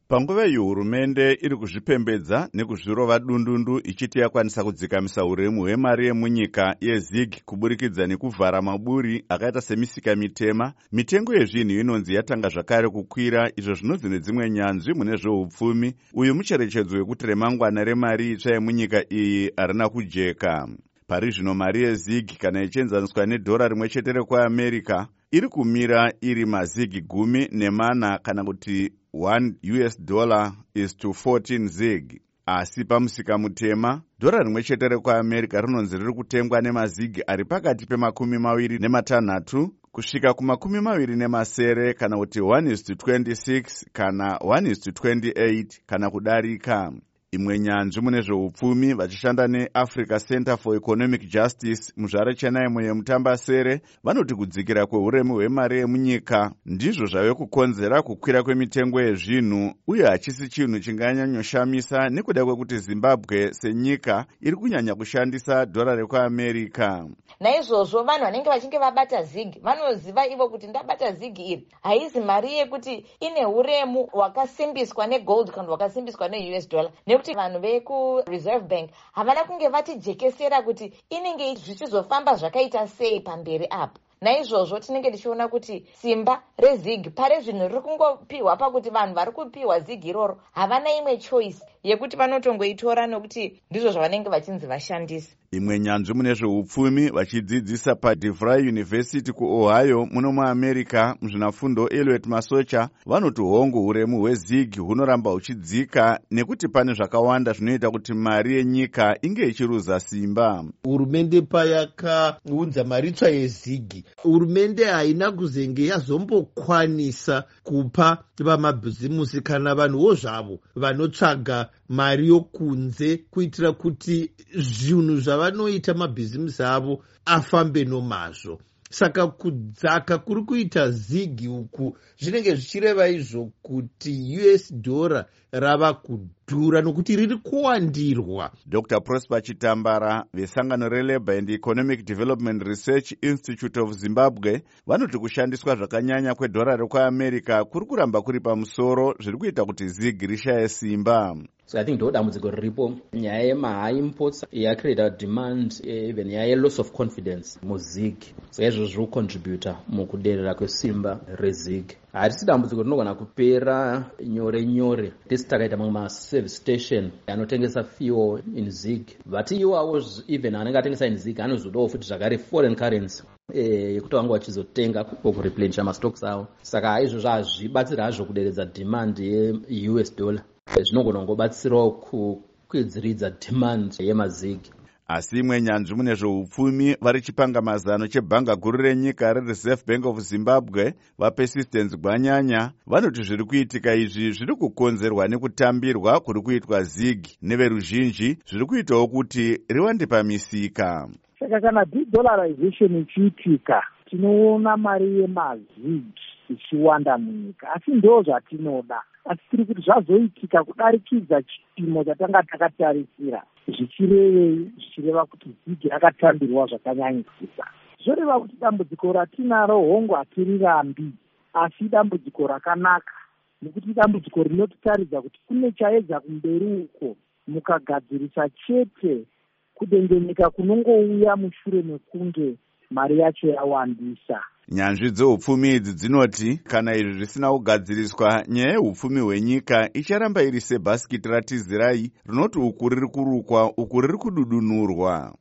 Panguva iyi hurumende iri kuzvipembedza nekuzvirova dundundu ichiti yakwanisa kudzikamisa uremu hwemari yemunyika yeZIG kuburikidza nekuvhara maburi akaita semisika mitema. Mitengo yezvinhu inonzi yatanga zvakare kukwira, izvo zvinonzi nedzimwe nyanzvi mune zveupfumi. Uyu mucherechedzo wekuti remangwana remari itsva yemunyika iyi harina kujeka. Pari zvino mari yeZIG kana ichienzaniswa nedhora rimwe chete rekuAmerica iri kumira iri mazigi 14 kana kuti $1 is to 14 ZIG. Asi pamusika mutema, dhora rimwe chete rekuAmerica rinonzi riri kutengwa nemazigi ari pakati pe26 kusvika ku27 kana kuti 1:26 kana 1:28 kana kudarika. Imwe nyanzvi mune zveupfumi vachishanda neAfrica Center for Economic Justice muzvare chenaimo yemutambasere vanoti kudzikira kwehuremu hwemari yemunyika ndizvo zvave kukonzera kukwira kwemitengo yezvinhu, uye hachisi chinhu chinganyanyoshamisa nekuda kwekuti Zimbabwe senyika iri kunyanya kushandisa dhora rekuAmerica. Naizvozvo vanhu vanenge vachinge vabata ZIG vanoziva ivo kuti ndabata ZIG iri haizi mari yekuti ine huremu hwakasimbiswa negold kana hwakasimbiswa neUS dollar, nekuti vanhu vekuReserve Bank havana kunge vatijekesera kuti inenge zvichizofamba zvakaita sei pamberi apo. Naizvozvo tinenge tichiona kuti simba reZIG pare zvinhu riri kungopiwa pakuti vanhu vari kupiwa ZIG iroro havana imwe choice yekuti vanotongoitora nokuti ndizvo zvavanenge vachinzi vashandisa. Imwe nyanzvi mune zveupfumi vachidzidzisa paDeVry University kuOhio muno muAmerica muzvinafundo Elliot Masocha vanoti hongu huremu hweZIG hunoramba huchidzika nekuti pane zvakawanda zvinoita kuti mari yenyika inge ichiruza simba. Hurumende payakaunza mari itsva yeZIG, hurumende haina kuzenge yazombokwanisa kupa vamabhizimusi kana vanhuwo zvavo vanotsvaga mari yokunze kuitira kuti zvinhu zvavanoita mabhizimusi avo afambe nomazvo. Saka kudzaka kuri kuita ZIG uku zvinenge zvichireva izvo kuti US dollar rava kudhura nokuti riri kuwandirwa. Dr. Prosper Chitambara vesangano reLabour and Economic Development Research Institute of Zimbabwe vanoti kushandiswa zvakanyanya kwedhora rekuAmerica kuri kuramba kuri pamusoro zviri kuita kuti ZIG rishaye simba. So I think ndo dambudziko riripo nyaya yema-high imports yacreata demand even nyaya ye-loss of confidence muZIG. So izvo zviri kucontributa mukuderera kwesimba reZIG. Harisi dambudziko rinogona kupera nyore nyore tisi takaita mamwe ma-service station anotengesa fuel in ZIG. Vati iwawo even anenge atengesa in ZIG anozodawo futi zvakare foreign currency yekuti vange vachizotenga kureplenisha mastocks avo. Saka izvozvo hazvibatsira hazvo kuderedza demand yeUS dollar. Zvinogona kungobatsirawo kukwidziridza demand yemaZIG. Asi imwe nyanzvi mune zveupfumi vari chipanga mazano chebhanga guru renyika reReserve Bank of Zimbabwe vaPersistence Gwanyanya vanoti zviri kuitika izvi zviri kukonzerwa nekutambirwa kuri kuitwa ZIG neveruzhinji zviri kuitawo kuti riwande pamisika. Saka kana de-dollarization ichiitika tinoona mari yemaZIG ichiwanda munyika, asi ndo zvatinoda. Asi tiri kuti zvazoitika kudarikidza chipimo chatanga takatarisira zvichirevei, zvichireva kuti ZIG rakatambirwa zvakanyanyisisa. Zvoreva kuti dambudziko ratinaro hongu hatirirambi, asi dambudziko rakanaka, nekuti dambudziko rinotaridza kuti kune chaedza kumberi uko mukagadzirisa chete kudengenyeka kunongouya mushure mekunge mari yacho yawandisa. Nyanzvi dzeupfumi idzi dzinoti kana izvi zvisina kugadziriswa nyaya yeupfumi hwenyika icharamba iri sebhasikiti ratizirai rinoti uku riri kurukwa uku riri kududunurwa.